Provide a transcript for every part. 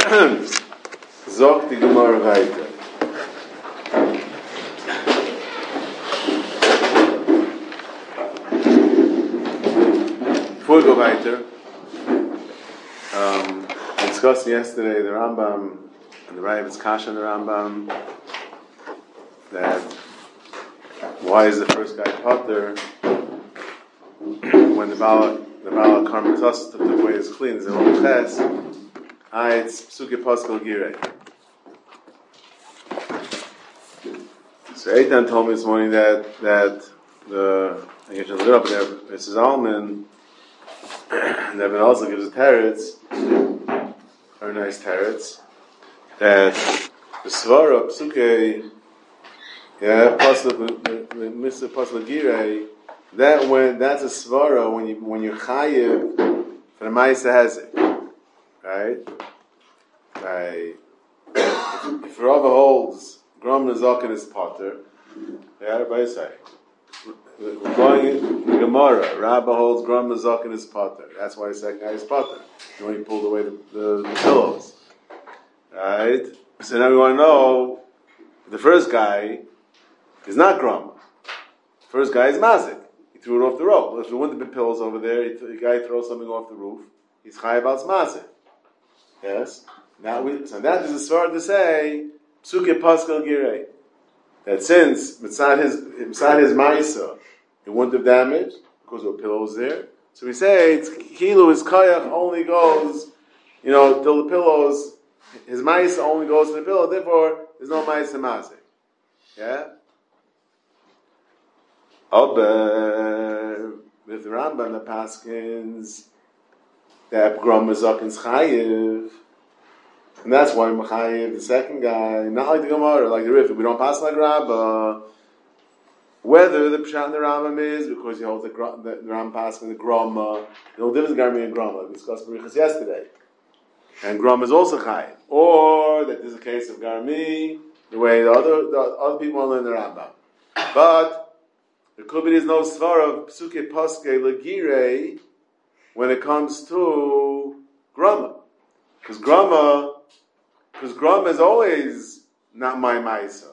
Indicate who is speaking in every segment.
Speaker 1: Zog die Gemara weiter. Before we go weiter, we discussed yesterday the Rambam and the Rabb's Kasha and the Rambam that why is the first guy potter when the Bala Karmatos took away his clean, the whole ches, it's Psuke Pascal Girei. So Eitan told me this morning that the I guess a little bit there, Mrs. Alman, and Evan also gives a teretz, very nice teretz, that the Svara Psuke, Mr. Pascal Girei, that's a svara when you're chayiv for the ma'isa has it, right? If Rava holds Grom Nazakin is potter, everybody say we're going in the Gemara. Rabba holds Grom Nazakin is potter. That's why the second guy is potter. When he pulled away the pillows, right? So now we want to know the first guy is not Grom. The first guy is Mazik. He threw it off the rope. If there wouldn't have been pillows over there, the guy throws something off the roof. He's chayav al mazik. Yes. So that is a svara to say psuke pascal girei. That since beside his ma'isa, it wouldn't have damaged because there were pillows there. So we say it's kilu his kayach only goes, till the pillows. His ma'isa only goes to the pillow. Therefore, there's no ma'isa mazik. Yeah. With the Rambam, the Paskins, that Grom Mazakin's chayiv, and that's why Machayiv, the second guy, not like the Gemara, like the Rif. We don't pass like Rabbah. Whether the Pshat in the Rambam is because he holds the Rambam Paskin, the Groma, no difference Garmi and Groma. We discussed Barichas yesterday, and Groma is also chayiv, or that there's a case of Garmi, the way the other people learn the Rambam, but. There could be there's no svara of psuke paske legire when it comes to grama, because grama is always not my ma'isa,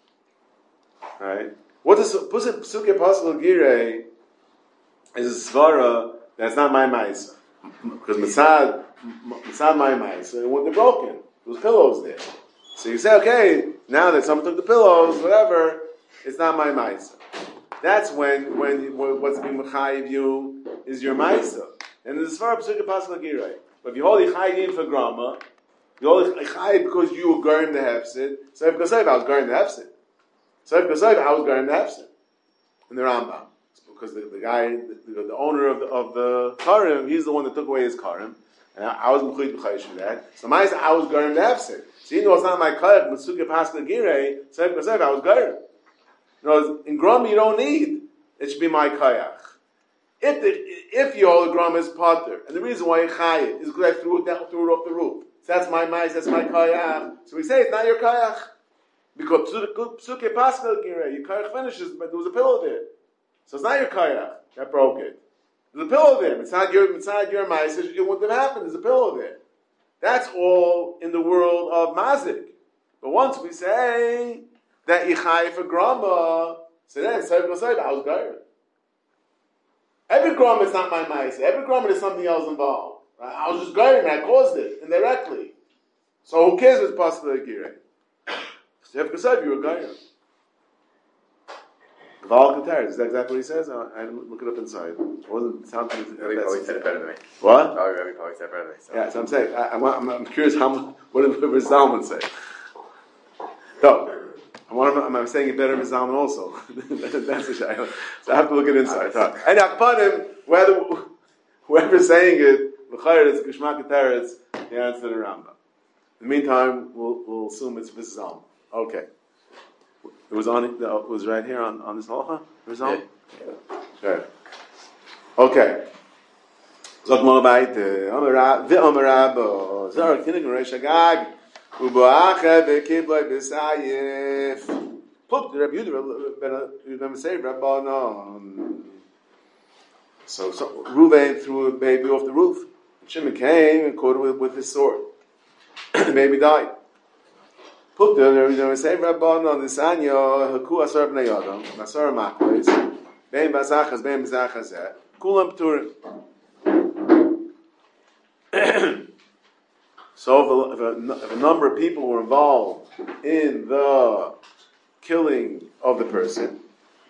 Speaker 1: right? What is psuke paske legire is a svara that's not my ma'isa, because mitzad my ma'isa it wouldn't have broken. There was pillows there, so you say okay, now that someone took the pillows, whatever, it's not my ma'isa. That's when what's being mechayiv you is your ma'isa, and the svara psuke pascal girei. But if you hold chayiv for grama, you hold chayiv because you were going to hefsid. So if I was going to hefsid, I was going to hefsid in the Rambam because the guy, the owner of the karim, he's the one that took away his karim, and I was mechuyev b'chayish for that. So ma'isa, I was going to hefsid. So you know it's not my kayach, but psuke pascal girei. So if I was going. In Grom you don't need it should be my kayach. If you hold Grom is potter, and the reason why you chayiv is because I threw it off the roof. So that's my mice, that's my kayach. So we say it's not your kayach because psuke pascal girei, your kayach finishes, but there was a pillow there, so it's not your kayach that broke it. There's a pillow there. It's not your mice. It wouldn't have happened. There's a pillow there. That's all in the world of mazik. But once we say that Yichai for Grama, so then I was going. Every Grama is not my Maisa. Every Grama is something else involved. Right? I was just going and I caused it indirectly. So who cares what's possible to Girei? So if you were going. Gaval Qatar, is that exactly what he says? I didn't look it up inside. It wasn't sounding.
Speaker 2: Rabbi probably said it better than me.
Speaker 1: What?
Speaker 2: Rabbi probably said it better than me. So.
Speaker 1: Yeah, so I'm saying, I'm curious what did Zalman say? So, I'm saying it better than Zalman also. That's the shy. So I have to look it inside. And Akpanim, whoever's saying it, L'chayr, it's Gishmak Teretz, the answer to the Rambam. In the meantime, we'll assume it's Zalman. Okay. It was right here on this halacha? Zalman? Yeah. Sure. Okay. Zok mo baite, Amar Rabbo, Zara Kinig Reish Agag. Ubacha bekibloi b'sayif. Look, the Rabbi Yehuda ben say Rabbanon. So Reuven threw a baby off the roof. Shimon came and caught it with his sword. the baby died. Put the say Rabban on the Sanya, Haku Asar Bnei Adam, Asar Makbois, Ben Bazachas, Ben Bazachas, Kulam Turim. So if a number of people were involved in the killing of the person,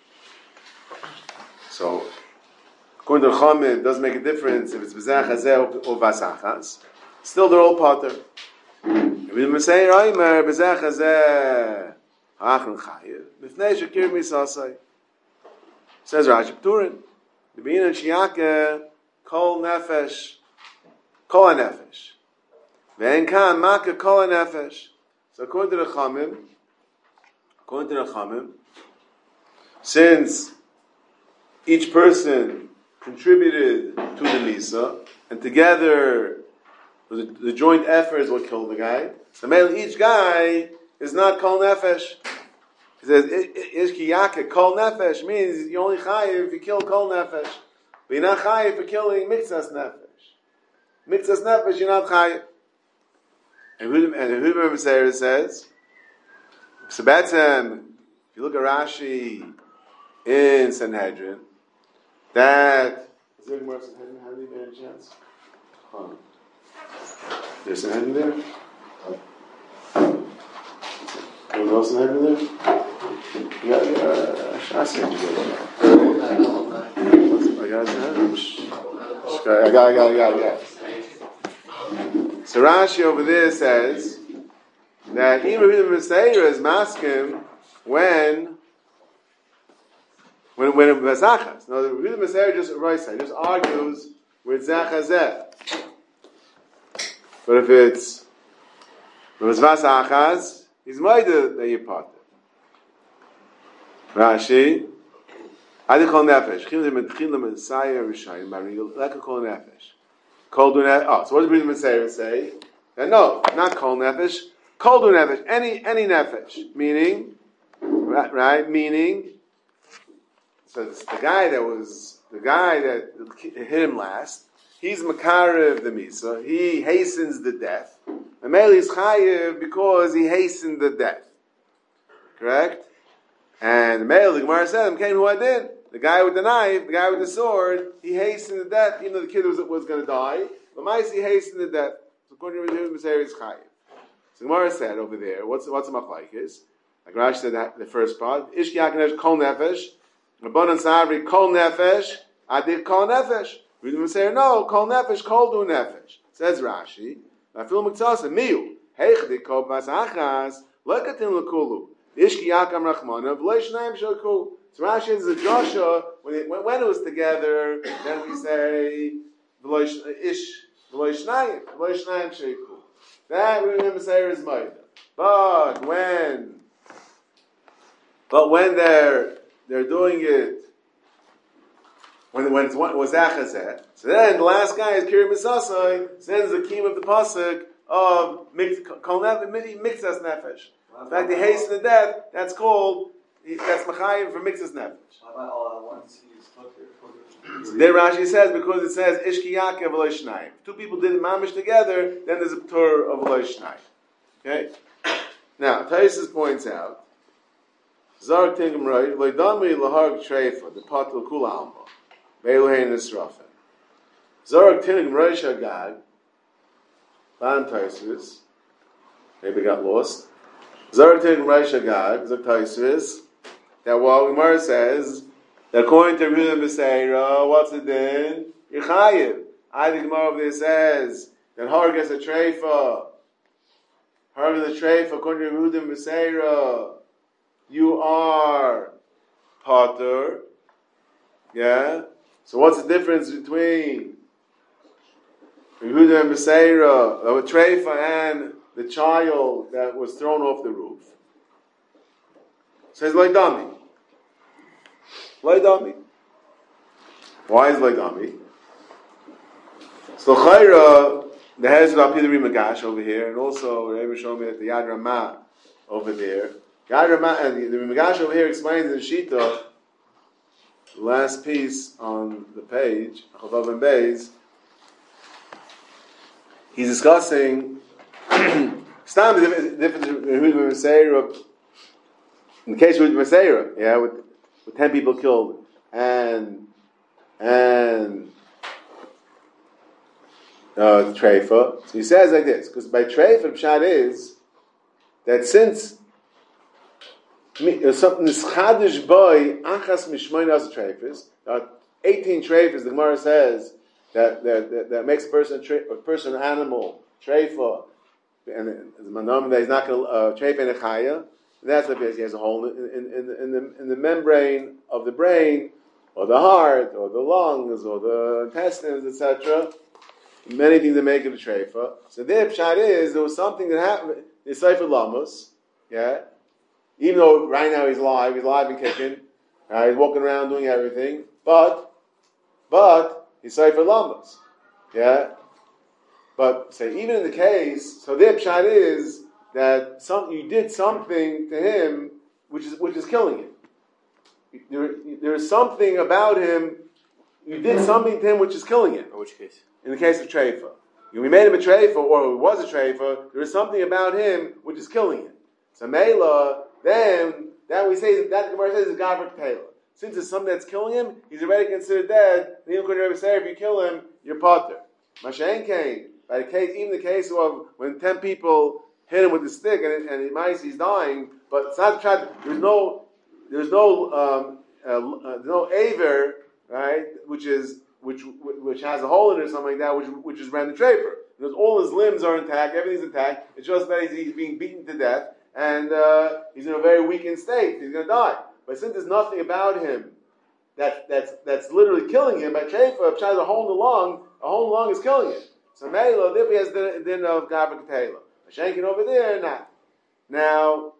Speaker 1: so according to the Chachamim, it doesn't make a difference if it's Bezach Hazeh or Vasachas. Still, they're all potter. If we say Reimer Bezach Hazeh Ha'achron Chayiv, B'fnei Shekir Misasai. Says Rashi Pturin, the Bein and Shiake Kol Nefesh, Kol HaNefesh. Ve'en Kan Maka Kol HaNefesh. So according to the Chachamim, since each person contributed to the Misa, and together the joint effort is what killed the guy. So each guy is not Kol Nefesh. He says, Ish Ki Yaka, Kol Nefesh means you only chayiv if you kill Kol Nefesh. But you're not chayiv for killing Mikzas Nefesh. Mikzas Nefesh, you're not chayiv. And Huda Meseir says, so Betzem, if you look at Rashi in Sanhedrin, that is there more Sanhedrin handy by any chance? There's Sanhedrin there? Anyone else Sanhedrin there? Yeah, Shasi. I got it. So Rashi over there says that even the Meseir is maskim when it was Zachas. Now the Meseir just argues with Zachazeh. But if it's Vasachas, he's Maida that you part. Rashi, Adi Kol Nefesh, Chilim Messiah Rishayim Barigel, like a Kol Nefesh. Kol Du Nefesh. Oh, so what does the Meseir say? That no, not Kol Nefesh, Kol Du Nefesh, any Nefesh, meaning, right? Meaning, so the guy that hit him last, he's Makarev the Misa, he hastens the death. And Mele is Chayev because he hastened the death. Correct? And Mele, the Gemara said, came who I did. The guy with the knife, the guy with the sword, he hastened the death, even though the kid was going to die. But Maisi hastened the death. So according to the Meseir is Chayev. So the Gemara said over there, what's the machlokes? Like Rashi said that the first part, Ish Yakinesh Kol Nefesh, Rabbanan Savri Kol Nefesh, Adif Kol Nefesh. We didn't say no, Kol Nefesh, Kol Du Nefesh. Says Rashi, Nafil Muktzasa, Miu, Heichdi Kol Vasachas, Lekatim Lakulu, Ishki Yakam Rachmana, V'leishnaim Shakul. So Rashi is a Joshua, when it was together, then we say, V'leishnayim Shakul. That we remember say is Maida. But when they're doing it, when it was Achazet, so then the last guy is Kiri Misasai, sends the key of the pasuk of Mixas Nefesh. In fact, he hastens the death. That's Machayim for Mixas Nefesh.
Speaker 3: Once he's
Speaker 1: So there Rashi says because it says Ishki Yaakov V'lo Shnayim. Two people did it mamish together, then there's a Ptur of V'lo Shnayim. Okay. Now Taisus points out. Zark Tingam Roy, Loidami Laharg Treifa, the Patul Kula Alma, Beiluhain Nisrafen. Zark Tingam Roy Shagag, Van Taisus, maybe got lost. Zark Tingam Roy Shagag, Zark Taisus, that while Gemara says, that according to Rila Meseira, what's the din? Yechayiv. I think Gemara over there says, that Harg gets a Treifa. Harg is a Treifa, according to Rila Meseira, you are Potter. Yeah? So what's the difference between Yehuda and Meseira, a Treifa, and the child that was thrown off the roof? It says Loidami. Loidami. Why is Loidami? So Chayra, the heads of Apidari Magash over here, and also Rebbe showed me that the Yad Ramah over there. Yad Ramah, and the Magash over here explains in the Shita, the last piece on the page, Chavav and Beis, he's discussing Stam the difference between Huda Meseira. In the case of Huda Meseira, yeah, with 10 people killed, and Treifa. So he says like this, because by Treifa, the pshat is that since something is chadish boy achas mishmoin as treifas, 18 treifas. The Gemara says that makes a person an animal treifa, and the manom that he's not going to treifa in a chaya. That's what it is. He has a hole in the membrane of the brain, or the heart, or the lungs, or the intestines, etc. Many things that make it a treifa. So their pshat is there was something that happened. It's Sefer Lamos, yeah. Even though right now he's alive and kicking, he's walking around doing everything, but he's Sefer Lamos, yeah. But say even in the case, so their pshat is that you did something to him which is killing him. There is something about him. You did something to him which is killing him.
Speaker 2: In which case?
Speaker 1: In the case of treifa, we made him a treifa, or he was a treifa. There is something about him which is killing him. So Mela, then that we say that the Gemara says is Gabra Taylor. Since it's something that's killing him, he's already considered dead. And even could say if you kill him, you're potter. Mashain came by the case, even the case of when 10 people hit him with the stick and he's dying, but it's not there's no aver, right, which has a hole in it or something like that, which is Brandon Draper. Because all his limbs are intact, everything's intact. It's just that he's being beaten to death, and he's in a very weakened state. He's going to die. But since there's nothing about him that's literally killing him, by Draper, if a hole in the lung is killing him. So Mela, there he has the din of Gabra Ketela. Shanking over there, not. Now,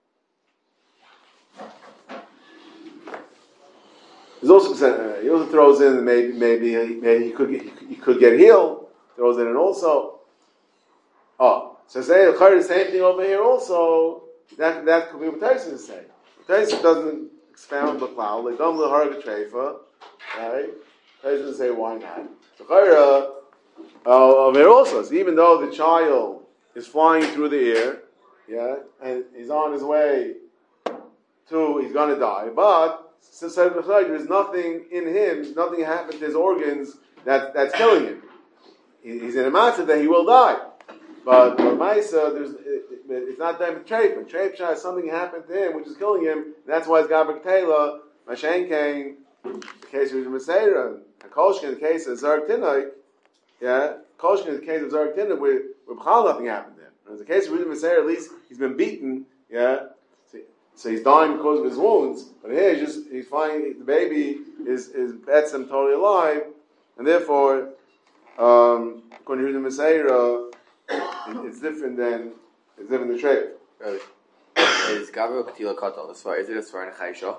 Speaker 1: there's also he also throws in maybe he could get healed. Throws in and also. Oh, so say the same thing over here also. That could be what Tyson is saying. Tyson doesn't expound the cloud. They don't harga treifa, right? Tyson doesn't say why not. So over here also. So even though the child is flying through the air, yeah, and he's on his way he's going to die, but since there is nothing in him, nothing happened to his organs that's killing him. He's in a matzah that he will die. But Maisa, it's not done with Treif. Treif something happened to him which is killing him, and that's why it's Gabra Ketela, Mashen Kane, the case of Meseira, and Kolshkin, the case of Zarek Tinoi, yeah, Kolshkin is the case of Zarek Tinoi where B'chal nothing happened to him. In the case of Meseira, at least he's been beaten, yeah. So he's dying because of his wounds, but here he's finding the baby is Betzim totally alive, and therefore, according to the Meseira, it's different than the trade.
Speaker 2: Really? Is Gabra Ketila Katal is it as far in Chaysha?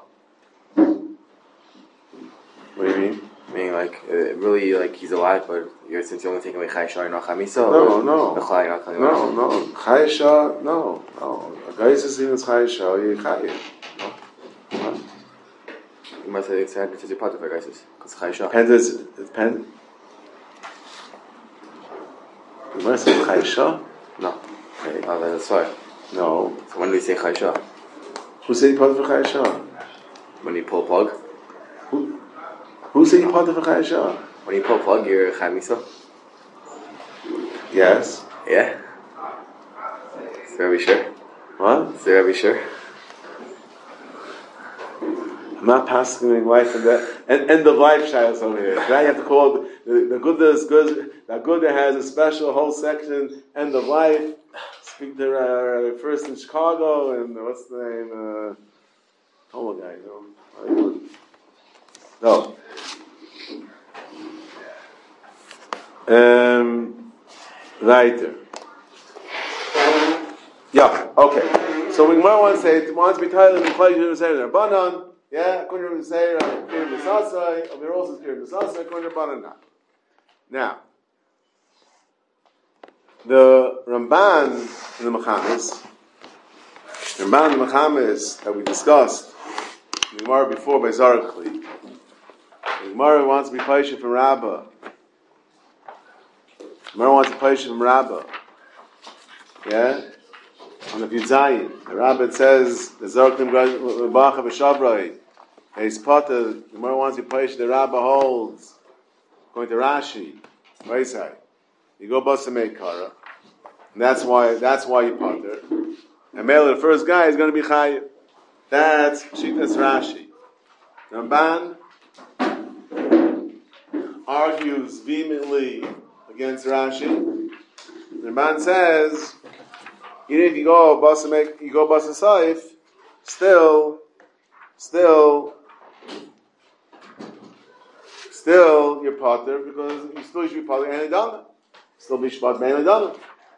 Speaker 1: What do you mean?
Speaker 2: Meaning really he's alive, but since you're only taking away Chaysha, you're not Chamisa?
Speaker 1: No. Chaysha, no. A guy is even Chaysha, you're Chayish.
Speaker 2: You must say it's your part of a guys, because Chaysha.
Speaker 1: Depends. You must say Chaysha?
Speaker 2: No. Okay, that's why.
Speaker 1: No.
Speaker 2: So when do we say Chaysha?
Speaker 1: Who said you part of a Chaysha?
Speaker 2: When you pull a plug?
Speaker 1: Who said you part of a Chaysha?
Speaker 2: When you pull a plug, you're Chamisa?
Speaker 1: Yes.
Speaker 2: Yeah? Is there sure?
Speaker 1: What?
Speaker 2: Is there sure?
Speaker 1: I'm not passing life in that end of life shilas over here. Now you have to call the Gudda has a special whole section end of life. Speak to first in Chicago and what's the name? Homo guy, no. Weiter. Yeah. Okay. So we might want to say it wants to be titled in the say the Rabbanan. Yeah, according to say Kirim B'Sasai, over here also Kirim B'Sasai, according to Rabbanan. Now, the Ramban in the Mechamis that we discussed in the Gemara before by Zarakli. The Gemara wants to be Paisha from Rabbah. The Gemara wants to be Paisha from Rabbah. Yeah? On the Yudzayin. The Rabbit says, the Zorkim Bacha B'Shavroi, he's potter, the Gemara wants you push, the Rabbah holds, going to Rashi, Vaisai. You go bust a Meikara. And that's why you potter. And Mele, the first guy is going to be Chayiv. That's Shitas Rashi. Ramban argues vehemently against Rashi. Ramban says, even if you go bust a Saif, still you're potter because you still should be potter and done. Still be shpat mainly done.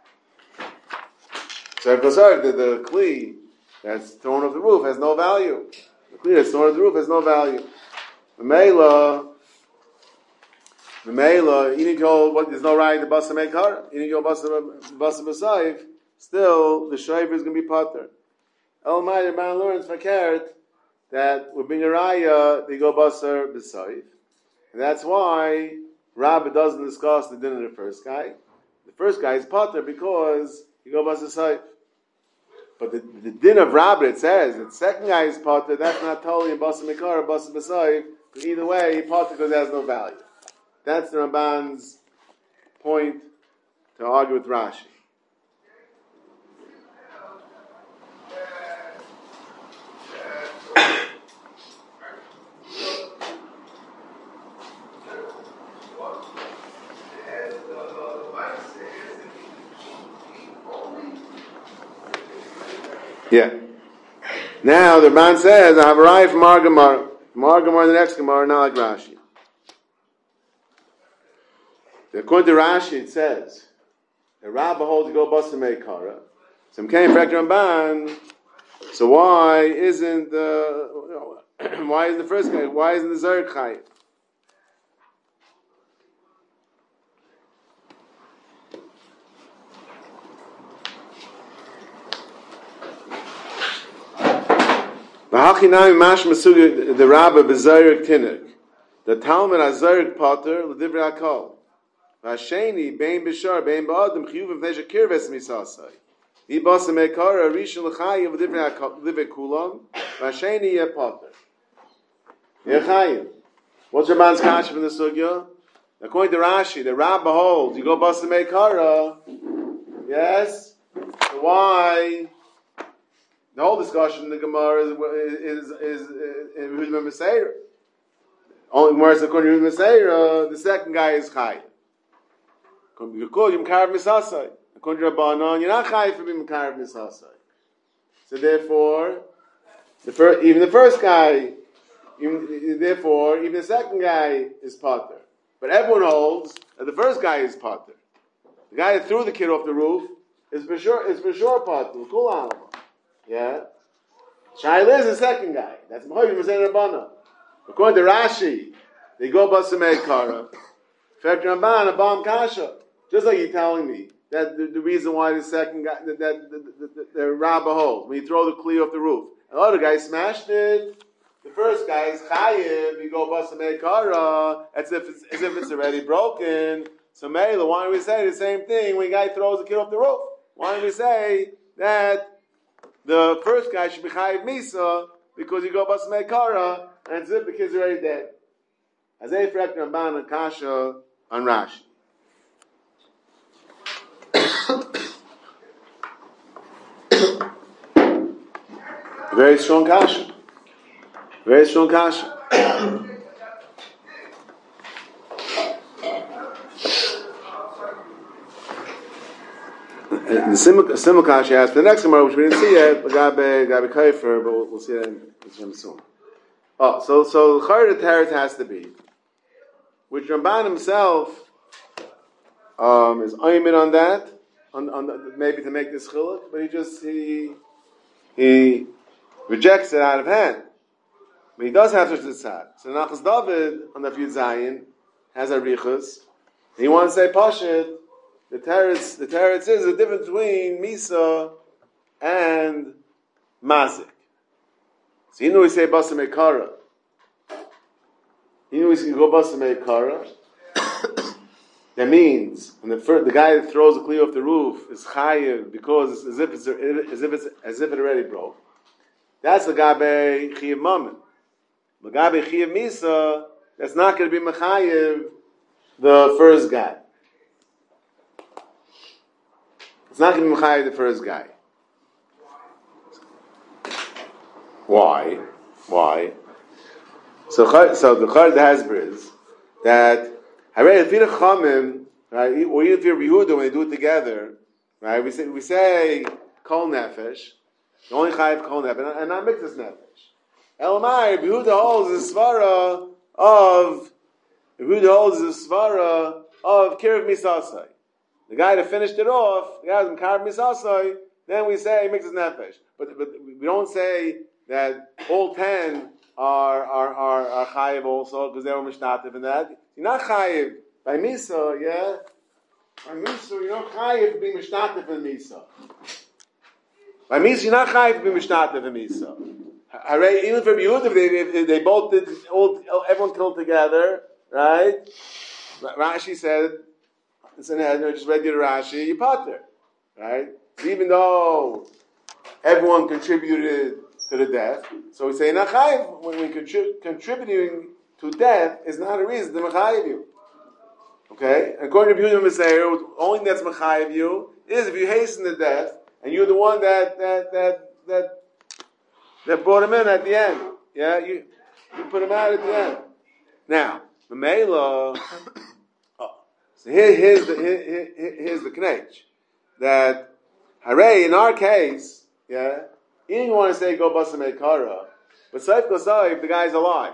Speaker 1: So the kli that's thrown off the roof has no value. The kli that's thrown off the roof has no value. The Mela, you need to go, there's no right to bust a meikar. You need to go bust a saif. Still, the shayver is going to be potter. Elamai, the man learns fakert that with being a raya, they go bust a b'saif. And that's why Rabbi doesn't discuss the din of the first guy. The first guy is potter because he go bust a saif. But the din of Rabbi, it says that the second guy is potter, that's not totally in bust a meikar or bust a b'saif. Either way, he potter because it has no value. That's the Ramban's point to argue with Rashi. Yeah. Now the man says, I have arrived from our Gemara. From our Gemara, the next Gemara, not like Rashi. According to Rashi, it says, the Rabbah holds to go bust a meikara. Some came for Ramban. So why isn't the first guy? Why isn't the Zerg Chayiv? The Rabbah b'Zerg Tinnik. The Talmud HaZerg Potter l'divrei Hakol. V'Hasheni bein b'shar bein ba'adam chiyuv v'nei shekirves misasai. He basa meikara rishon l'chayiv l'divrei kulam. V'Hasheni yeh Potter. Yeh Chayiv. What's your man's kasha from the sugya? According to Rashi, the Rabbah holds you go basa meikara. Yes. So why? The whole discussion in the Gemara is Yehuda Meseira. Only Gemara is according to Yehuda Meseira, the second guy is Chayiv. According to Yekul, you're Mekarev Misasai. According to Rabbanon, you're not Chayiv for being Mekarev Misasai. So therefore, even the first guy, even the second guy is Potter. But everyone holds that the first guy is Potter. The guy that threw the kid off the roof is for sure Potter. Kul Alma. Yeah? Shaila is the second guy. That's Mahoyim Mazen Rabbana. According to Rashi, they go bust a meikara. Fek Ramban, a bomb kasha. Just like you're telling me that the reason why the second guy, the Rabbah holds, when you throw the kli off the roof. And the other guy smashed it. The first guy is chayiv, you go bust a meikara, as if it's already broken. So Mela, why don't we say the same thing when a guy throws a kid off the roof? Why don't we say that the first guy should be chayiv misa because you go bas meikara and zip the kid's already dead. As a frek Ramban and kasha on Rashi. Very strong kasha. Very strong kasha. And the similar kasha has the next Gemara, which we didn't see yet, Gabi Kaifer, but we'll see that in soon. Oh, so the Chayr the Teretz has to be, which Ramban himself is aymin on that, on maybe to make this chiluk, but he rejects it out of hand. But he does have such a tzad. So Nachas David on the Yud Zayin has a richus. He wants to say Pashit. The teretz is the difference between Misa and Mazik. So you know we say Basa Meikara. You know we can go Basa Meikara. That means when the guy that throws the kli off the roof is chayiv because it's as if it already broke. That's the gabe chiyav mammon. The gabe chiyav misa, that's not going to be mechayiv the first guy. It's not going to be mechayiv the first guy. Why? So the Chard Hasbir is that right, or even if you're Yehuda when they do it together, right? We say kol nefesh, you only chayiv kol nefesh, and not miktas nefesh. Elamai, Yehuda holds the svara of kiruv misasai. The guy that finished it off, the guy who's kiruv misasai, then we say miktas nefesh. But we don't say that all 10 are chayiv also because they were mishnativ in that. You're not chayiv by misa, yeah. By misa, you're not chayiv to be mishnativ in misa. By misa, you're not chayiv to be mishnativ in misa. Even for Yehuda, if they both did, everyone killed together, right? Rashi said, just read your Rashi, you pater, right? So even though everyone contributed to the death, so we say nachayiv when we contributing to death is not a reason to mechayiv you. Okay, according to Yehuda Meseir, the only thing that's mechayiv you is if you hasten the death and you're the one that brought him in at the end. Yeah, you put him out at the end. Now, the Mela. So here's the knetch that hooray in our case, yeah. You didn't want to say go basa meikara, but Saif Kosaif, the guy's alive.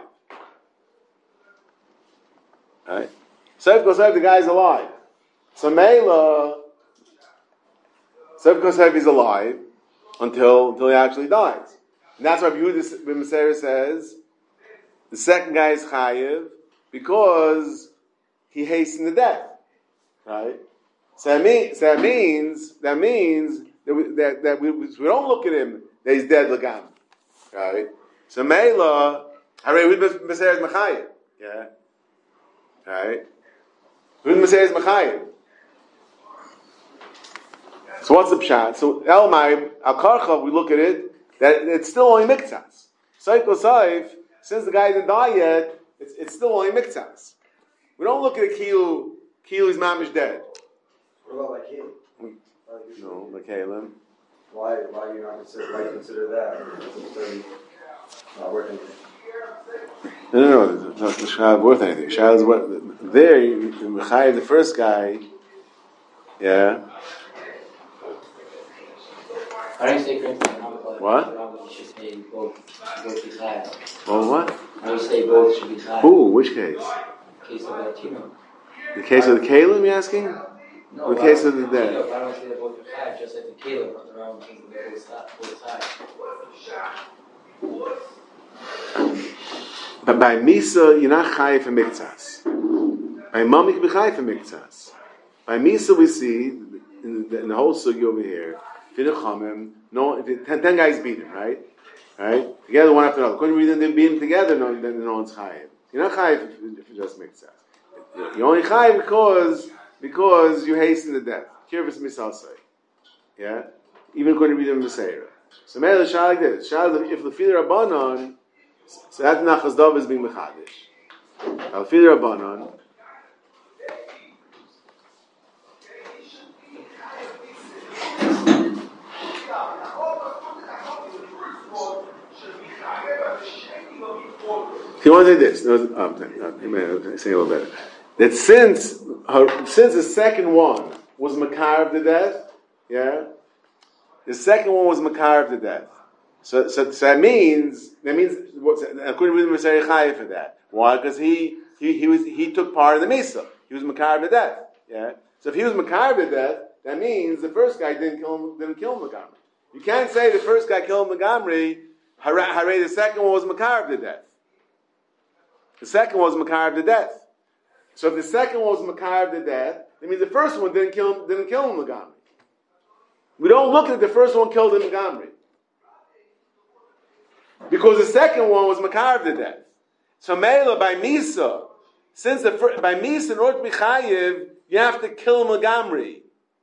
Speaker 1: Right? Saif Kosaif, the guy's alive. So Mela, Saif Kosaif is alive until he actually dies. And that's why Yehuda ben Meseir says the second guy is chayiv because he hastened the death. Right? So that means that we don't look at him that he's dead legam. Right? So Mela, Yehuda ben Meseir is mechayiv. Yeah. Right? Yehuda ben Meseir is mechayiv. So what's the pshat? So Elmai, Al Karcha, we look at it, that it's still only miktas. Saif Kosaif, since the guy didn't die yet, it's still only miktas. We don't look at a kilu is mamish dead.
Speaker 3: What about like him?
Speaker 1: No, like Kalim.
Speaker 3: Why you not consider that? It's not working.
Speaker 1: No, it's not the shah worth anything. Shah is what there. The first guy, yeah.
Speaker 4: I don't say Corinthians.
Speaker 1: What?
Speaker 4: You should say both be chayav.
Speaker 1: Well, what?
Speaker 4: I would say both should be chayav.
Speaker 1: Who? Which case?
Speaker 4: Case of Latino.
Speaker 1: The case of the Kalim, you asking?
Speaker 4: No,
Speaker 1: the case of the dead.
Speaker 4: I don't say that both are chayav, just like the Caleb on the wrong things that both sides.
Speaker 1: But by Misa, you're not chayiv for miktas. By Mami, you can be chayiv for miktas. By Misa, we see in the whole sugi over here. No, 10 guys beat him, right? Together, one after another. According to them beat him together, no one's chayiv. You're not chayiv if you just mix that. You're only chayiv because you hasten the death. Kirvis misasai. Yeah? Even according to them Meseira. So maybe the shah like this. If the feeder Rabbanon, so that Nachas Dov is being mechadish. Al feeder Rabbanon. He want to say this. Say a little better. That since the second one was makar of the death, yeah, the second one was makar of the death. So that means according to the Meseir chayiv for that. Why? Because he took part of the misa. He was makar of the death. Yeah. So if he was makar of the death, that means the first guy didn't kill him Magamri. You can't say the first guy killed him Magamri. Hare, the second one was makar of the death. The second one was makar of the death. So if the second one was makar of the death, that means the first one didn't kill him Magamri. We don't look at the first one killed him Magamri. Because the second one was makar of the death. So Mela by Misa, by Misa in order to be chayiv, you have to kill him Lagamri.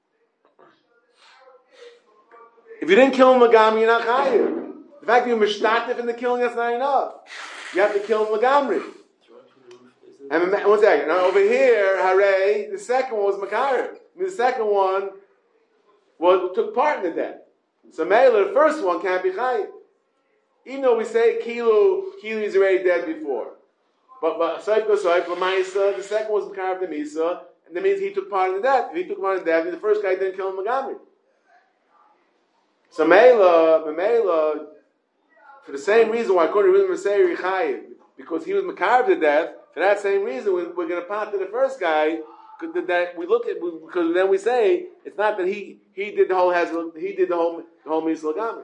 Speaker 1: If you didn't kill him Lagamri, you're not chayiv. The fact that you're mishtatif in the killing, that's not enough. You have to kill him Lagamri. And one second. Now over here, Hare, the second one was Makarev. The second one took part in the death. So Mela, the first one can't be chayiv. Even though we say Kilu is already dead before. But Saif Lamaisa, the second was Makarev the Misa, and that means he took part in the death. If he took part in the death, then the first guy didn't kill him Lagamri. So Mela, for the same reason why according to Rishon say Chayiv, because he was Makarev to death, for that same reason we're going to part to the first guy, that we look at, because then we say it's not that he did the whole Misa Lagamri.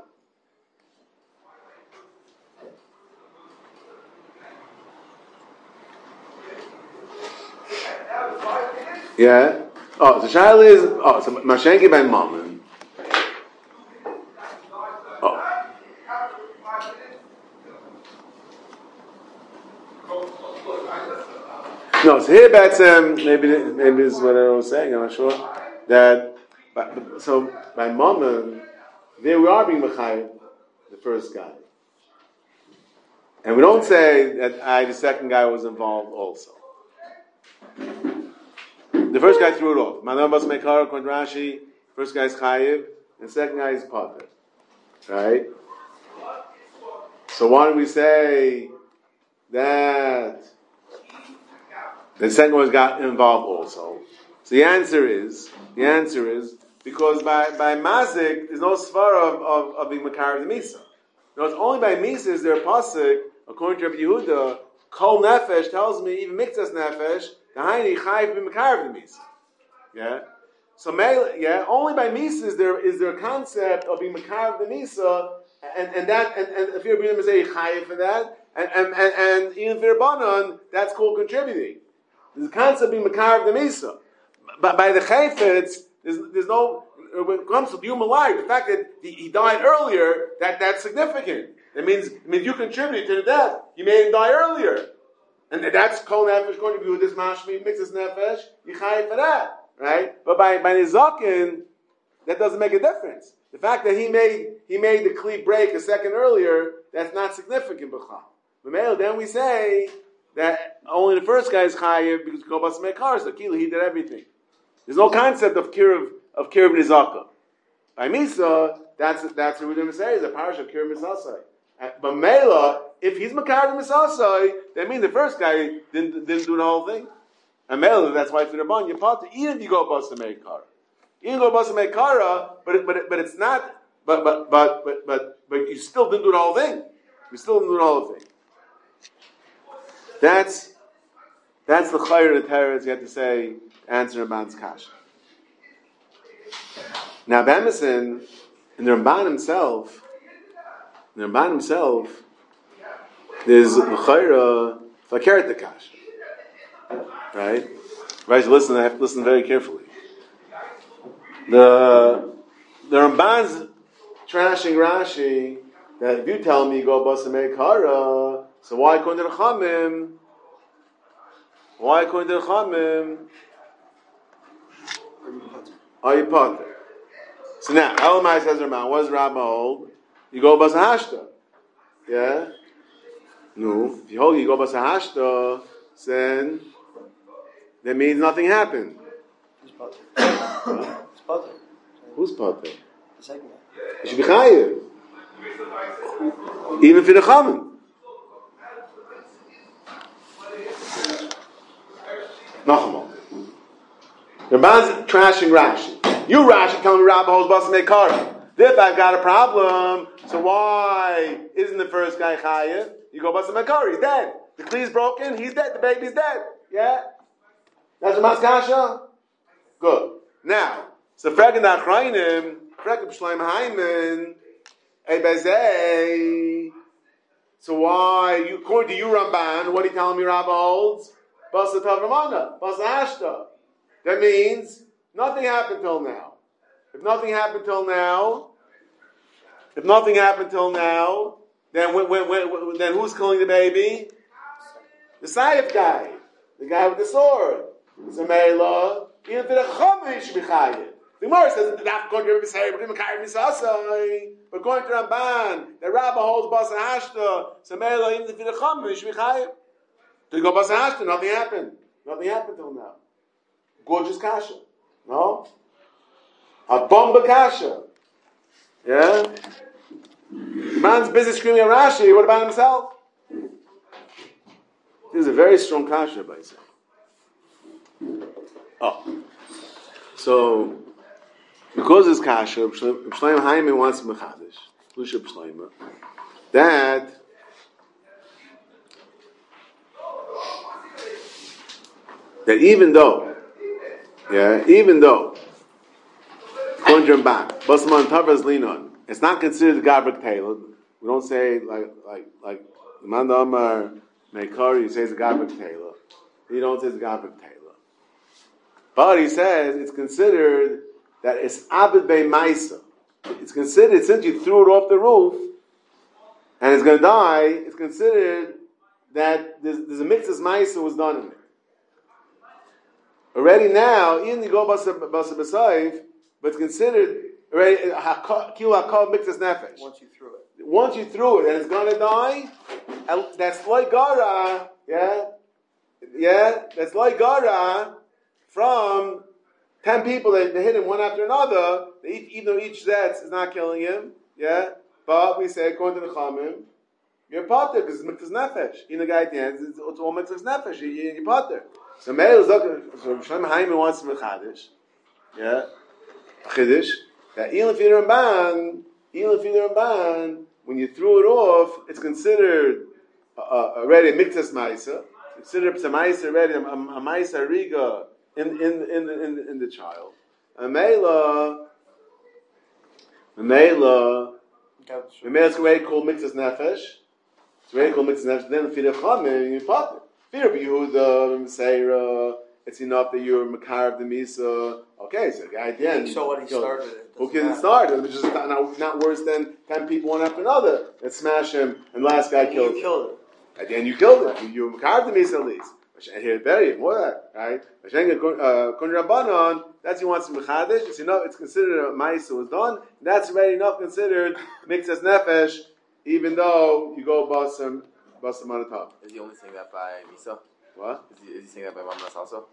Speaker 1: Yeah. Oh, so Shaila is so Mashenki ben Mammon. Oh. No, so here maybe this is what I was saying, I'm not sure. That so by Mammon, there we are being Mechayev, the first guy. And we don't say that the second guy was involved also. The first guy threw it off. Manam Bas Mekara, according to Rashi, first guy is Chayiv, and the second guy is Pater. Right? So why do we say that the second one got involved also? So the answer is because by Mazik, there's no svara of being Makar the Misa. No, it's only by Misa is there a pasuk, according to Rabbi Yehuda, Kol Nefesh tells me, even Miktas Nefesh, the Haini Chayiv b'Makar the Misa. Yeah? So only by Misa is there a concept of being Makar the Misa, and if you're being Chayiv for that, and even for Rabbanon, that's called contributing. There's a concept of being Makar the Misa. But by the Chayfetz, there's no, when it comes to human life, the fact that he died earlier, that's significant. It means you contributed to the death. You made him die earlier. And that's Kol Nefesh going to be with this Mashmi, Mixes Nefesh, you chayiv for that. Right? But by Nizakin, that doesn't make a difference. The fact that he made the Kli break a second earlier, that's not significant, B'chal. But then we say that only the first guy is chayiv because Kobas Mekar, so Kila, he did everything. There's no concept of Kiruv Nizaka. By Misa, that's what we're going to say, is a parish of Kiruv Misasai. But Mela, if he's Makar the Misasai, that means the first guy didn't do the whole thing. And Mela, that's why for the Rabban, you part even if you go Basa Meikara. Even go Basa Meikara, but it's not, but you still didn't do the whole thing. You still didn't do the whole thing. That's the Chayr of the Teretz you have to say, answer Ramban's Kasha. Now, Bamison, in the Ramban himself, there's the Chayra Fakeret the Kasha. Right? Right, listen, I have to listen very carefully. The Ramban's trashing Rashi that if you tell me you go Basa Meikara, so why according to the Chamim? Are you Pater? So now, Elamai says Ramban, what does Rabba hold? You go Basa Hashta. Yeah? No. If you hold you go Basa Hashta, then that means nothing happened.
Speaker 5: Who's Pater? It's Pater.
Speaker 1: Who's Pater?
Speaker 5: The second guy.
Speaker 1: It should be Chayiv. Even for the Chamim. Nachmal. Ramban's trashing Rashi. You Rashi tell me Rabba holds Basa Meikara. If I've got a problem, so why isn't the first guy Chayiv? You go Basa Meikara, he's dead. The Kli's broken, he's dead, the baby's dead. Yeah? That's Ramban's Kasha? Good. Now, so Fregen Achrayim, Fregen B'Shleim Haiman, Ebezei. So why, according to you Ramban, what are you telling me Rabba holds? Basa Tavramana, Basa Hashta. That means nothing happened till now. If nothing happened till now, then who's killing the baby? The Saif guy. The guy with the sword. So Mela, even if the Chama should be chayiv. The Gemara says that going to Rabbi Say, but going to Ramban, the Rabbi holds Basa Hashta, so Mela even if the Chama should be chayiv. To go Basa Hashta, nothing happened. Nothing happened till now. Gorgeous kasha, no? A bomba kasha, yeah. Man's busy screaming at Rashi. What about himself? This is a very strong kasha, by saying. Oh, so because it's kasha, B'Shleim Haimi wants mechadish, Lusha B'Shleima, that even though Konjram back, Basman Tavas Linon, it's not considered Gabrik Taylor. We don't say like Manda Amar Meikari, he says Gabrik Taylor. He don't say Gabrik Taylor. But he says it's considered that it's Abed Bei Maisa. It's considered, since you threw it off the roof and it's going to die, it's considered that there's a mixus Maisa was done in it. Already now, even you go Basa B'Sayif, but it's considered already Kil HaKol mixus Nefesh. Once you threw it and it's going to die, and that's like Gara, that's like Gara from 10 people that they hit him one after another, even though each Zetz is not killing him, but we say, according to the Chamim, you're potter because it's mixus Nefesh. In the guy at the end, it's all mixus Nefesh, you're potter. So Shlem Haimi wants to mechadish, a chiddush, that even if you're Ramban, when you threw it off, it's considered already a mixus ma'isa. It's considered a ma'isa already, a ma'isa riga in the child. A meila it's already called mixus nefesh. It's already called mixus nefesh. Then if you're Chamim, you pop it. Fear of Yehuda, Meseira, it's enough that you're Makar of the Misa. Okay, so the guy at the end.
Speaker 5: So what he started it.
Speaker 1: Who can start it? Which is not worse than 10 people one after another that smash him, and the last guy killed him. At the end, you killed him. You Makar of the Misa at least. And here, better, more than that, right? Kundrabanon, that's he wants to Mechadish. It's enough, it's considered a Maisa was done. That's already enough considered Mixas Nefesh, even though you go Basam on the top.
Speaker 2: Is he only saying that by Misa?
Speaker 1: What?
Speaker 2: Is he saying that by Mamras also?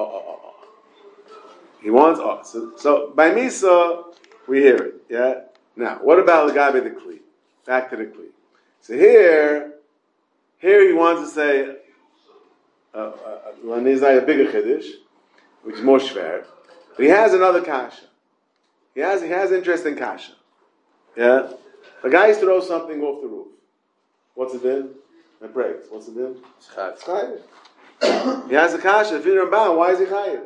Speaker 1: He wants so by Misa we hear it. Yeah. Now, what about the guy by the Kli? Back to the Kli. So here he wants to say when he's like a bigger chiddush, which is more shver. But he has another kasha. He has interest in kasha. Yeah. The guy throws something off the roof. What's it in? It breaks. What's it in? It's chayiv. He has a kasha. If you're bound, why is he chayiv?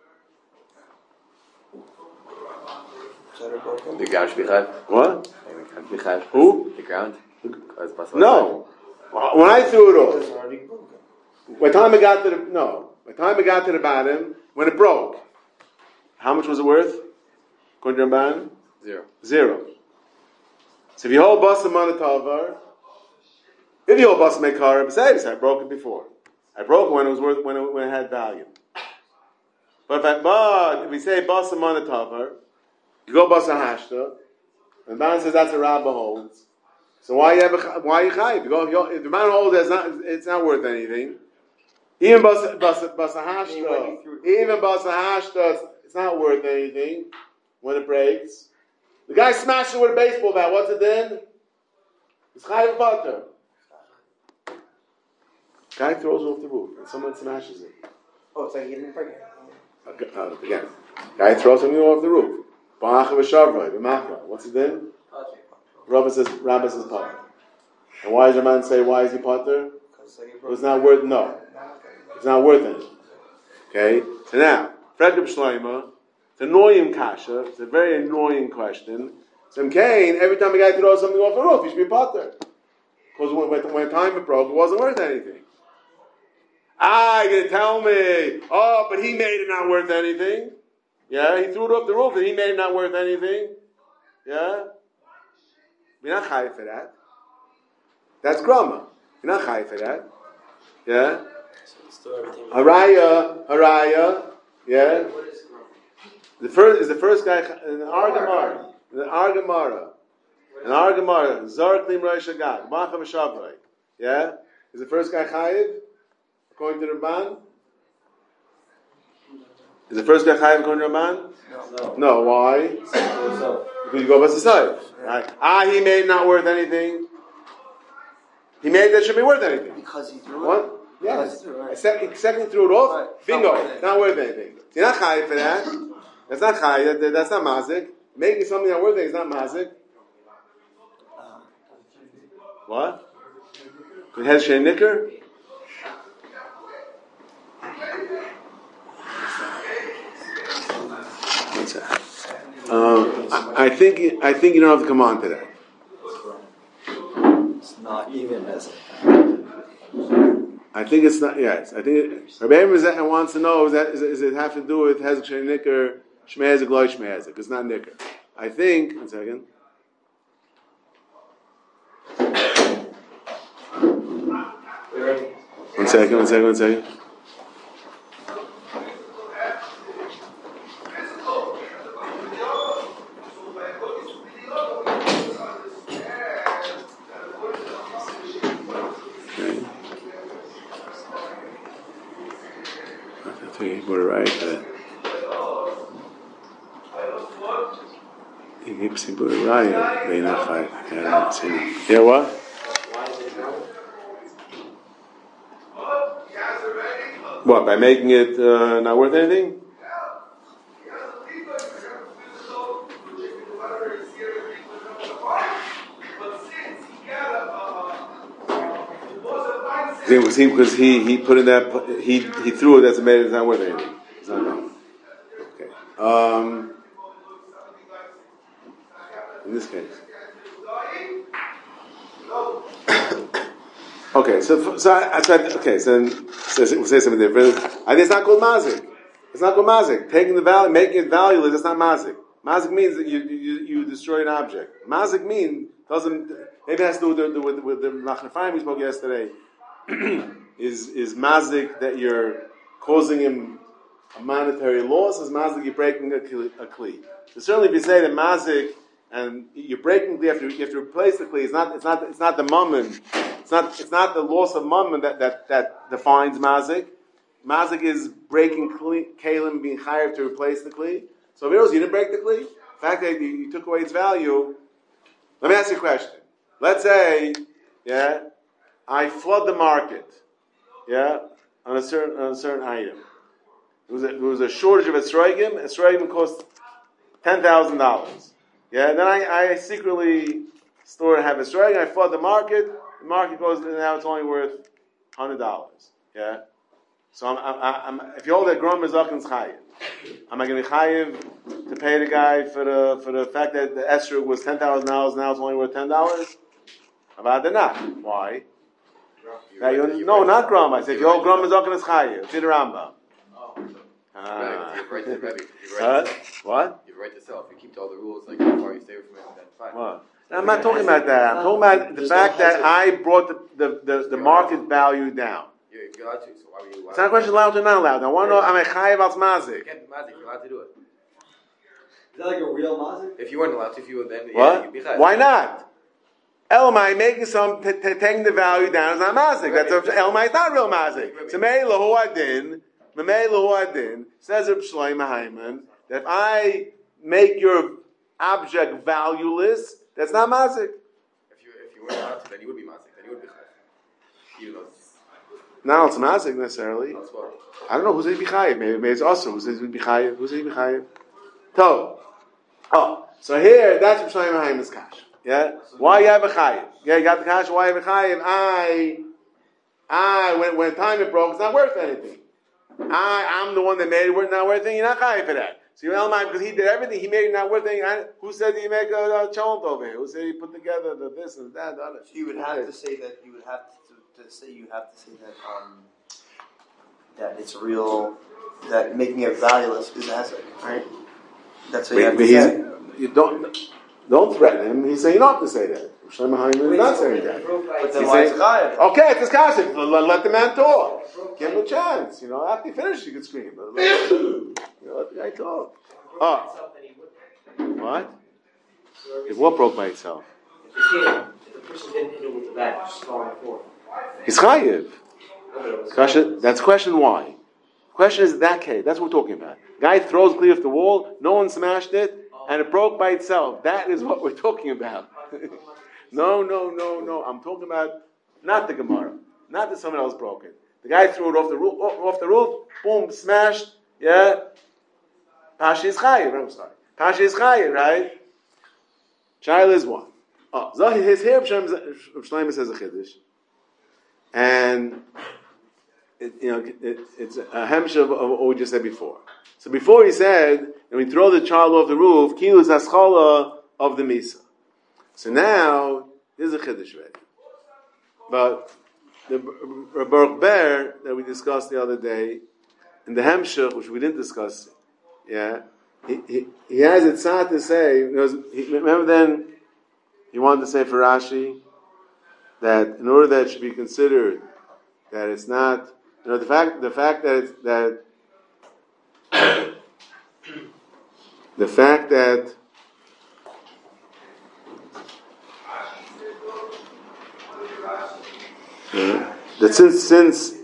Speaker 2: The ground should be chayiv.
Speaker 1: What?
Speaker 2: Be chayiv.
Speaker 1: Who?
Speaker 2: The ground.
Speaker 1: No. When I threw it off, by the time it got to the bottom, when it broke, how much was it worth? According to Ramban? 0. So if you hold basam on the tavar, if you hold basam mekara, besides I broke it before. I broke it when it was worth when it had value. But if we say basam on the tavar, you go basam hashta, and the man says that's a rabba holds. So why are you chayiv? If the man holds it's not worth anything. Even basam hashta, it's not worth anything when it breaks. The guy smashed it with a baseball bat. What's it then? It's chayiv butter. Guy throws it off the roof and someone smashes it.
Speaker 5: Oh, it's like he didn't break it.
Speaker 1: Again, guy throws something off the roof. What's it then? Rabbi says potter. And why does your man say why is he potter? It's not worth It's not worth anything. Okay? So now, Fredrik Shloima, it's an annoying kasha, it's a very annoying question. So Cain, every time a guy throws something off the roof, he should be potter. Because when time it broke, it wasn't worth anything. You're going to tell me, but he made it not worth anything. Yeah, he threw it off the roof and he made it not worth anything. Yeah? You're not chayiv for that. That's grama. You're not chayiv for that. Yeah? Haraya, yeah?
Speaker 4: What
Speaker 1: The first guy in Argamara. Zar Klim Rosh Agag. Machav Shavrei. Yeah? Is the first guy chayiv? According to Ramban? Is the first guy chayiv according to Ramban? No. Why? Because you go by the side. Right? He made not worth anything. He made that should be worth anything.
Speaker 5: Because he threw it?
Speaker 1: What? Yes. Except he threw it off.
Speaker 5: Right.
Speaker 1: Bingo. Not worth anything. You're not chayiv for that. That's not chayiv. That's not mazik. Making something not worth anything is not mazik. What? It has Shei Nicker? I think you don't have to come on to that.
Speaker 5: It's not even as
Speaker 1: I think it's not. Yes, I think Rabbi Amos wants to know is it have to do with Hezek Shei Nicker, Shmei Hezek, Lo Shmei Hezek? It's not Nicker. I think. 1 second. One second. Okay. Put it right. He put it right. Yeah, what? What, by making it not worth anything? Because he put in that he threw it as a made it's not worth anything. It's not wrong. Okay. In this case. Okay, so we'll say something different. I think it's not called mazik. It's not called mazik. Taking the value, making it valueless, that's not mazik. Mazik means that you destroy an object. Mazik maybe it has to do with the Nachnafayim we spoke yesterday. is mazik that you're causing him a monetary loss? Is mazik you're breaking a kli? So certainly, if you say that mazik and you're breaking the you have to replace the kli. It's not the mammon. It's not the loss of mammon that defines mazik. Mazik is breaking kalim, being chayav to replace the kli. So if you didn't break the kli, the fact that you took away its value. Let me ask you a question. Let's say, I flood the market, on a certain item. There was a shortage of esrogim. Esrogim cost $10,000. Then I secretly store and have esrogim. I flood the market. The market goes now it's only worth $100. So I'm if you hold that Grom Mizachim's chayiv, am I going to be chayiv to pay the guy for the fact that the esrog was $10,000 now it's only worth $10? About not. Why? No, not Grom. I said, yo, Grom Mizachim's chayiv. It's in the Rambam.
Speaker 2: You're right to Rebbe.
Speaker 1: What?
Speaker 2: You're right to self. You keep to all the rules, like how far you stay from it, then fine.
Speaker 1: What? I'm not talking about that. I'm talking about the fact that I brought the market value down.
Speaker 2: You're allowed to, so why were you allowed?
Speaker 1: It's not a question allowed or not allowed. I want to know, am I chayiv al mazik?
Speaker 2: Again, mazik, you're allowed to do it.
Speaker 3: Is that like a real mazik?
Speaker 2: If you weren't allowed to, if you would then,
Speaker 1: what?
Speaker 2: You'd be chayiv.
Speaker 1: Why not? Elmai making some taking the value down is not mazik. That's Elmai is not real mazik. So Mei lahu adin says Reb Shlomo Hyman that if I make your object valueless, that's not mazik.
Speaker 2: If you weren't allowed to, then you would be mazik. Then you would be chayiv. Even though it's
Speaker 1: not it's mazik necessarily.
Speaker 2: well.
Speaker 1: I don't know who says be chayiv. Maybe it's also who says be chayiv. Who says be chayiv? So here that's Reb Shlomo Hyman's kash. Why you have a chayiv? You got the kash. Why you have a chayiv? When time it broke, it's not worth anything. I'm the one that made it worth not worth anything. You're not chayiv for that. So you're Elmai because he did everything. He made it not worth anything. Who said he make a chont over here? Who said he put together the this and that? The other?
Speaker 5: So you would have to say that. You would have to say that it's real. That making it valueless is asset, right? That's what you have to say.
Speaker 1: You don't threaten him. He's saying you don't have to say that. Shlomo Hyman is not saying that.
Speaker 5: But then why is it chayiv?
Speaker 1: Okay, it's his kasha. Let the man talk. Give him a chance. After he finishes, you can scream. But let the guy talk. Oh.
Speaker 4: Then he wouldn't.
Speaker 1: What?
Speaker 4: So
Speaker 1: If what broke by itself?
Speaker 4: if the person didn't hit it with the bat, just falling forward.
Speaker 1: He's chayiv. Question. That's question why. Question is that case. That's what we're talking about. Guy throws clear off the wall. No one smashed it, and it broke by itself. That is what we're talking about. No. I'm talking about not the Gemara, not that someone else broke it. The guy threw it off the roof. Boom, smashed. Yeah. Pasha is chayiv. I'm sorry. Pasha is chayiv, right? Shaila is one. Oh, Zahi his here. Shlomo says a chiddush, and it's a hemsh of what we just said before. So before he said, and we throw the child off the roof, kilu is haschala of the misa. So now this is a chiddush already. But the Baruch Ber that we discussed the other day, in the hemshach, which we didn't discuss, yeah, he has it sad to say. Remember then, he wanted to say for Rashi that in order that it should be considered that it's not, the fact that it's, that the fact that that since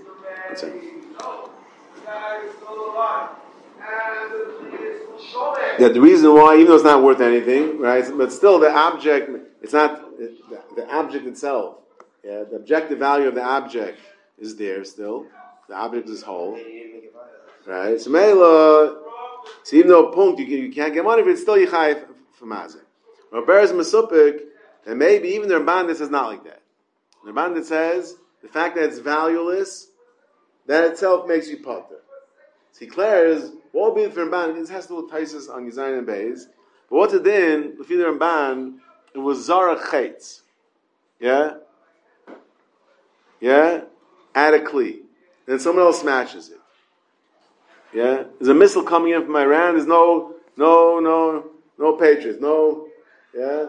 Speaker 1: that the reason why, even though it's not worth anything, right? But still, the object, it's not the object itself. Yeah, the objective value of the object is there still. The object is whole, right? So, so even though punkt you can't get money, but it's still yichai for mazik. But bears masupik, and maybe even the Ramban says not like that. The Ramban says the fact that it's valueless, that itself makes you potter. So he declares, what will be the Ramban? This has to do with Taisus on Yizayin and Beis. But what's it then? The Ramban, it was Zara Chaitz. Yeah? Yeah? Add a Kli. Then someone else smashes it. Yeah? There's a missile coming in from Iran. There's no Patriots. No, yeah?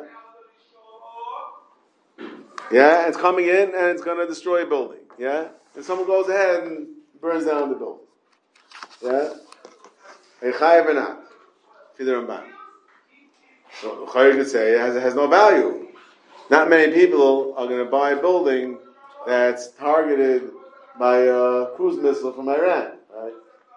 Speaker 1: Yeah, it's coming in and it's going to destroy a building. Yeah? And someone goes ahead and burns down the building. Yeah? A chayiv or not? For the Ramban. So chayiv could say it has no value. Not many people are going to buy a building that's targeted by a cruise missile from Iran, right?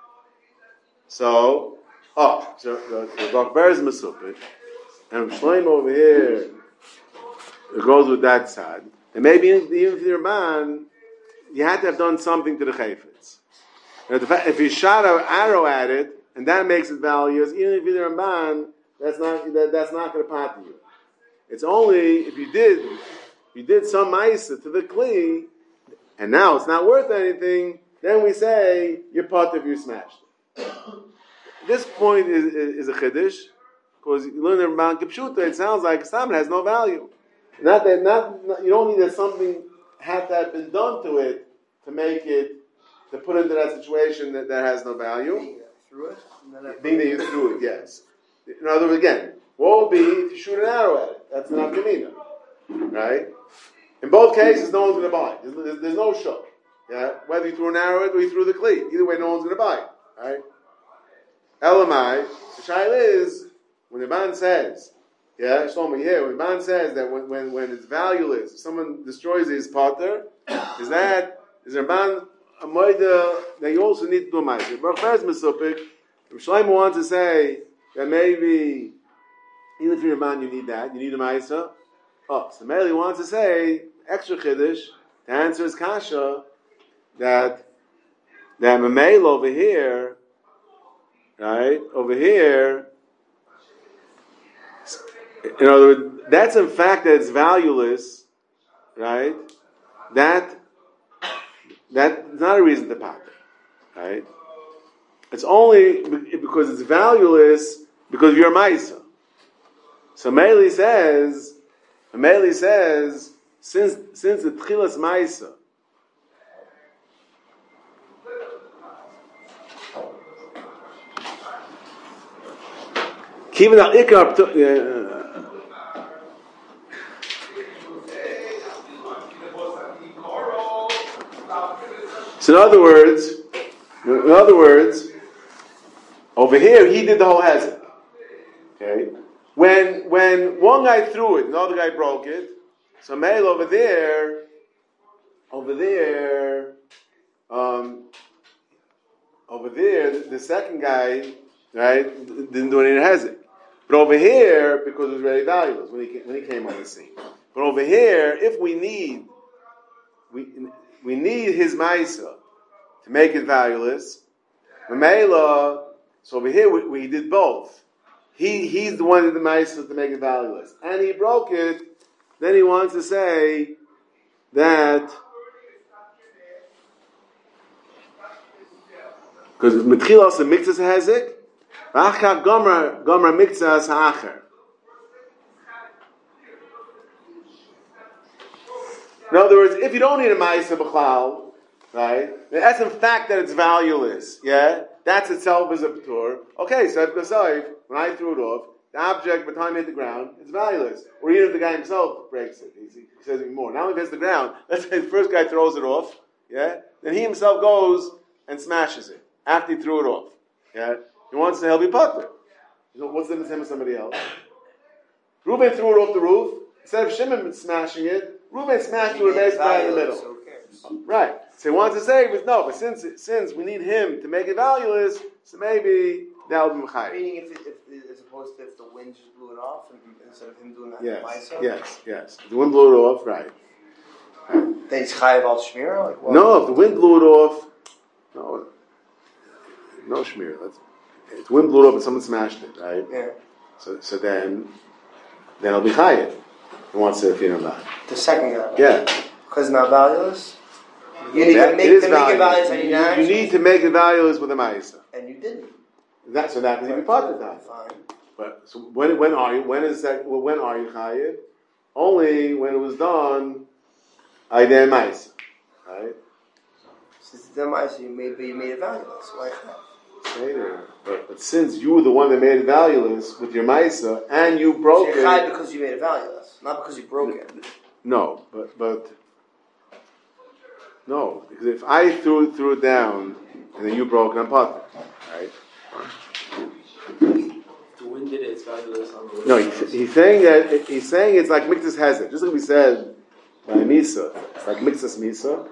Speaker 1: So the Baruch Ber is Mesupik, and Shlomo over here, it goes with that side. And maybe even for the Ramban, you had to have done something to the Chayfetz. If you shot an arrow at it, and that makes it valueless, even if you're the Ramban, that's not going to pot you. It's only if you did some ma'isa to the kli, and now it's not worth anything, then we say you're pot if you smashed it. This point is a chiddush, because you learn the Ramban Kipshuta, it sounds like Stam has no value. Not you don't need that something had to have been done to it to make it, to put into that situation that has no value. Being that you threw it, yes. In other words, again, what would be if you shoot an arrow at it? That's an afkamina, right? In both cases, no one's going to buy it. There's no shuk. Yeah, whether you threw an arrow at it or you threw the kli, either way, no one's going to buy it, right? Elamai, the shaila is when the Ramban says, yeah, Shlomo here, when the Ramban says that when it's valueless, if someone destroys his potter, is the Ramban a moida that you also need to do a ma'aser? Baruch Ber is Mesupik. If Shlomo wants to say that maybe even for your man you need that, you need a ma'aser. Oh, so Meli wants to say extra chiddush to answer his kasha that Mamel over here, right over here. In other words, that's in fact that it's valueless, right? That's not a reason to pop it, right? It's only because it's valueless because you're a ma'isa. So Meili says, since the tchilas ma'isa, Kiven al ikar. So in other words, over here he did the whole hezek. then one guy threw it, another guy broke it. So Meil over there, the second guy, right, didn't do any hezek. But over here, because it was very valueless when he came on the scene. But over here, if we need his ma'isa to make it valueless, so over here we did both. He's the one who did the ma'isa to make it valueless, and he broke it. Then he wants to say that because mitchilas the mixas hezek, v'achar gomer mixas ha'acher. In other words, if you don't need a ma'isa b'chlal, right? That's in fact that it's valueless. Yeah, that's itself is a p'tur. Okay, so when I threw it off, the object by the time it hit the ground, it's valueless. Or even if the guy himself breaks it, he says even more. Now if it hits the ground, let's say the first guy throws it off, yeah, then he himself goes and smashes it after he threw it off. Yeah, he wants to help you putter. You know, what's the difference with somebody else? Reuben threw it off the roof. Instead of Shimon smashing it, Reuben smashed it with a base guy in the middle.
Speaker 5: So who cares?
Speaker 1: Right. So he wants to say, but since we need him to make it valueless, so maybe that would be Mechayev.
Speaker 5: Meaning, if as opposed to if the wind just blew it off, instead of him doing that.
Speaker 1: Yes. The wind blew it off, right?
Speaker 5: Then he's chayav al shmira. Like,
Speaker 1: no, if the wind blew it off, no shmir. If the wind blew it off and someone smashed it, right?
Speaker 5: Yeah.
Speaker 1: So then it'll be chayav. He wants to about it.
Speaker 5: The second guy.
Speaker 1: Yeah.
Speaker 5: Because it's not valueless. You need to make it valueless, and
Speaker 1: you need to make it valueless with a ma'isa.
Speaker 5: And you didn't.
Speaker 1: That can be part of that.
Speaker 5: Fine.
Speaker 1: But so when are you? When is that? When are you chayiv? Only when it was done. Aydei ma'isa, right?
Speaker 5: Since it's done ma'isa, you made it valueless. Why not?
Speaker 1: But since you were the one that made it valueless with your ma'isa and you broke
Speaker 5: so you're chayiv because you made it valueless, not because you broke it.
Speaker 1: No, but no, because if I threw it down and then you broke it, I'm potter, right?
Speaker 4: The wind did it, it's valueless on the wind.
Speaker 1: No, he's saying it's like mixas hezek. Just like we said by misa, it's like mixas misa.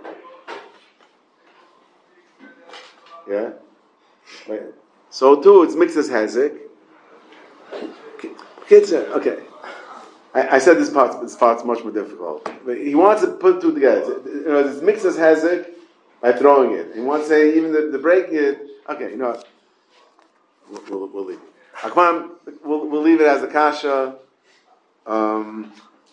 Speaker 1: Yeah. Right. So too, it's mixas hezek. Kids, okay. I said this part's much more difficult. But he wants to put two together. It's mixas hezek by throwing it. He wants to say even the breaking it. Okay, you know what? We'll leave it. We'll leave it as a kasha. And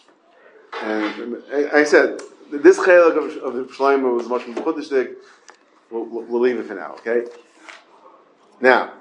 Speaker 1: I said this chelik of Shlomo was much more chudishdik. We'll leave it for now. Okay. Now,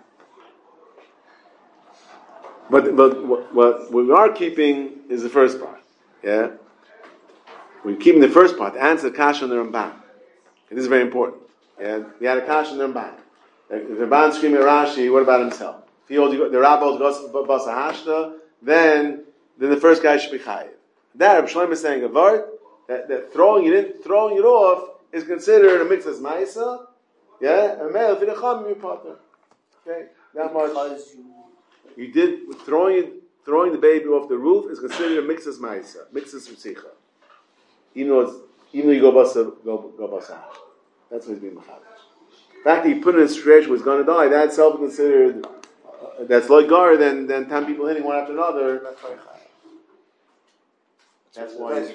Speaker 1: but what we are keeping is the first part. Yeah. We're keeping the first part. The answer kasha on the Ramban. This is very important. Yeah. We had a kasha on the Ramban. The Ramban screaming at Rashi. What about himself? If he holds the Rabbah holds basa hashta, then the first guy should be chayiv. That Reb Shlomo is saying a vart that throwing it off is considered a mixas ma'isa. Yeah, a male v'necham you potter. Okay, that much. You did throwing the baby off the roof is considered a mixas ma'isa, mixas ritzicha. Even though you go basa. That's what he's being machadish. The fact that he put it in a situation where he's going to die, that's self-considered, that's like gar than 10 people hitting one after another. That's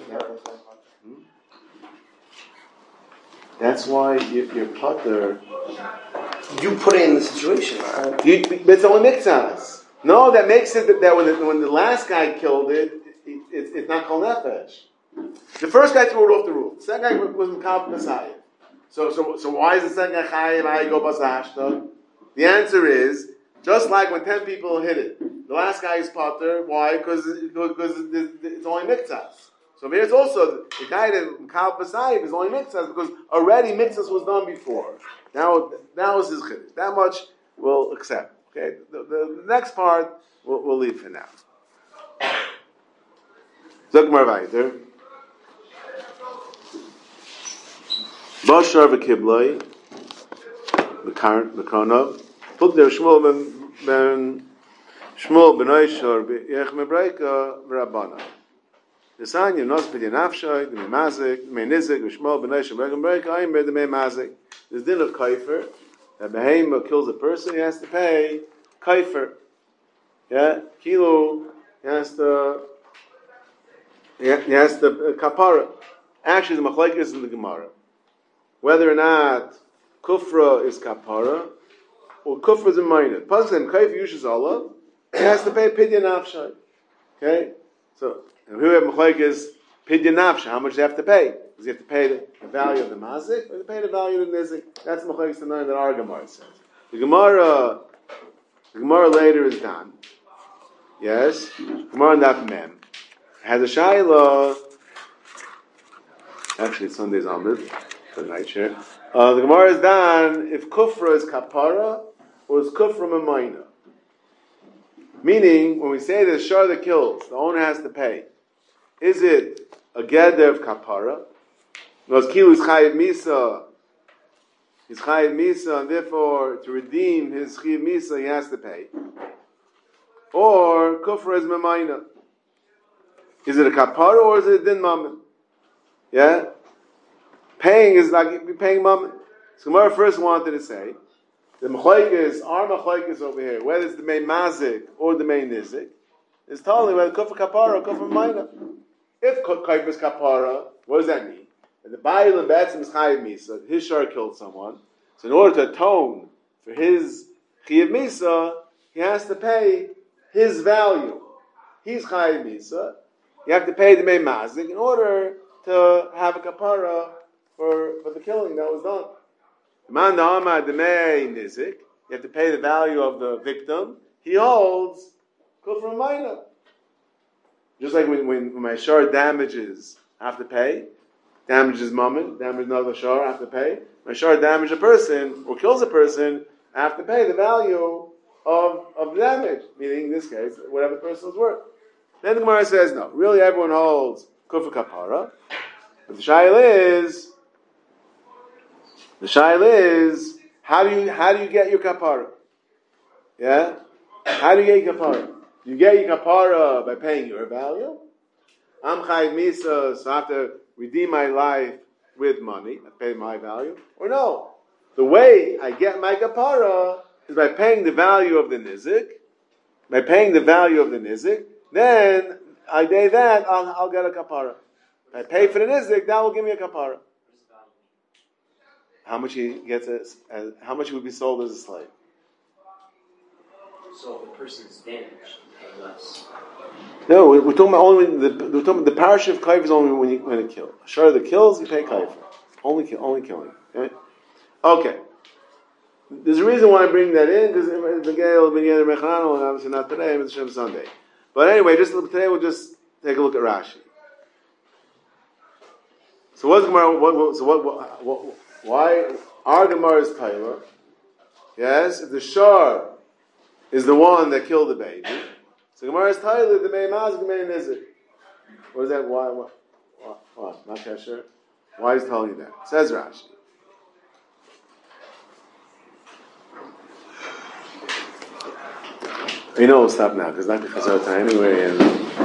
Speaker 1: why your putter.
Speaker 5: You put it in the situation, right?
Speaker 1: It's only mixas. No, that makes it that when the last guy killed it's not kol nefesh. The first guy threw it off the roof. The second guy was Mekab Messiah. So why is the second guy chayiv? I go basahashta. The answer is just like when 10 people hit it. The last guy is potter. Why? Because it's only mixas. So here it's also the guy that Mekab Messiah is only mixas because already mixas was done before. Now is his chiddush. That much we'll accept. Okay. The next part we'll leave for now. Zogmar weiter. Bashar v'kibloi the Karnov. Put there Shmuel ben Shmuel b'noi shor b'yech mebraika v'rabbana. Nisanya nos b'dei nafshay, the mazik, the nizik, v'shmuel b'noi shor b'yech mebraika, I'm the mazik. There's din of kaifer. A behemoth kills a person, he has to pay kaifer. Yeah, kilo, he has to kapara. Actually, the machlekes is in the Gemara. Whether or not kufra is kapara, or kufra is a minor. Pasuk kaifer yushes Allah, he has to pay pidya nafshay. Okay? So, and here we have machlekes pidya nafshay. How much do you have to pay? Does he have to pay the value of the mazik, or to pay the value of the nizik? That's machlekes the nine that our Gemara says. The Gemara later is done. Yes? Gemara Daf Mem has a shayla. Actually, it's Sunday's Amud, the night share. The Gemara is done if kufra is kapara or is kufra mamayna. Meaning, when we say the shar that kills, the owner has to pay. Is it a gather of kapara? Because kilu is chayiv misa. He's chayiv misa, and therefore, to redeem his chayiv misa, he has to pay. Or kufra is mamayna. Is it a kapara or is it a din mammon? Yeah? Paying is like you're paying mammon. So Gemara first wanted to say, the machlekes, our machlekes over here, whether it's the main mazik or the main nizik, is totally whether kufra kapara or kufra mamayna. If kufra is kapara, what does that mean? That the Bayil and Betzim is chayiv misa, his shar killed someone, so in order to atone for his chayiv misa, he has to pay his value. He's chayiv misa. You have to pay the main mazik in order to have a kapara for the killing that was done. Man da'amad the main nizik. You have to pay the value of the victim. He holds kufra mamayna. Just like when my shar damages, I have to pay. Damages mammon, damages another shar, I have to pay. My shar damages a person or kills a person, I have to pay the value of the damage. Meaning, in this case, whatever the person was worth. Then the Gemara says, no, really everyone holds kufra kapara. But the shaila is, how do you get your kapara? Yeah? How do you get your kapara? You get your kapara by paying your value. I'm chayiv misa, so I have to redeem my life with money. I pay my value. Or no. The way I get my kapara is by paying the value of the nizik. By paying the value of the nizik, then I day that I'll get a kapara. If I pay for the nizik, that will give me a kapara. How much he gets? How much he would be sold as a slave?
Speaker 4: So if the person's damaged, you pay less.
Speaker 1: No, we're talking about only the parish of kaifer is only when it kills. Sure, the kills you pay kaifer. Only killing. Okay. There's a reason why I bring that in because the Gael ben Yeder Mechanano, and obviously not today, it's Shem Sunday. But anyway, today we'll just take a look at Rashi. So what's Gemara? Why our Gemara is Taylor? Yes, if the shar is the one that killed the baby, so Gemara is Taylor. The main maz, the main nizik. What is that? Why? Not Kesher. Why is telling you that? Says Rashi. We'll stop now because not because of time anyway, and